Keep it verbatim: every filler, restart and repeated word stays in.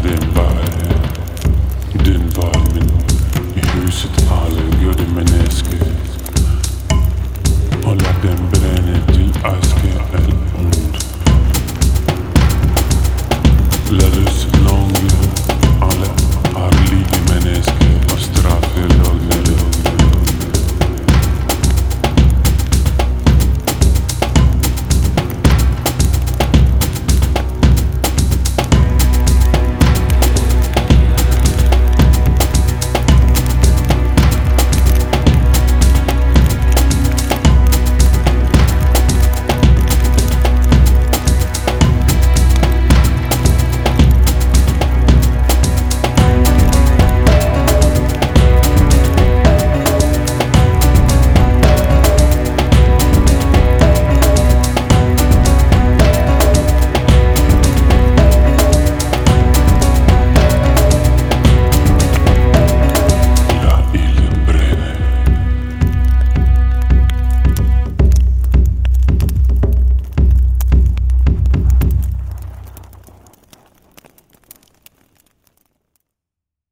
din varg. Din varg i huset alle gjør det menneske. Og la dem brenne til aske.